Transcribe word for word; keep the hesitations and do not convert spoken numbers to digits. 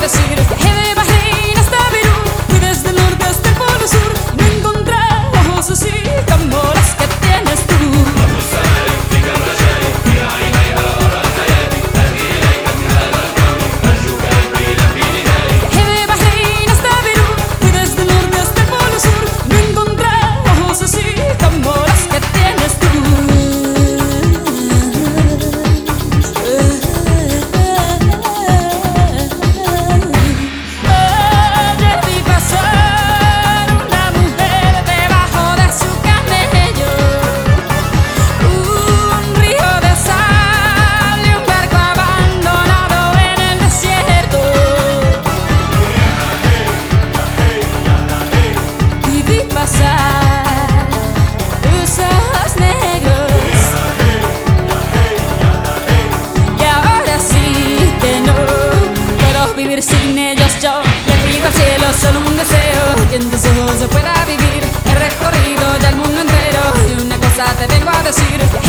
decir que de Bahrein hasta Perú y desde el norte hasta el polo sur no encontré ojos así como los que tienes tú. Que de Bahrein hasta Perú y desde el norte hasta el polo sur no encontré ojos así como los que tienes tú. Sin ellos yo le pido al cielo solo un deseo, que en tus ojos se pueda vivir. He recorrido ya el mundo entero y una cosa te vengo a decir.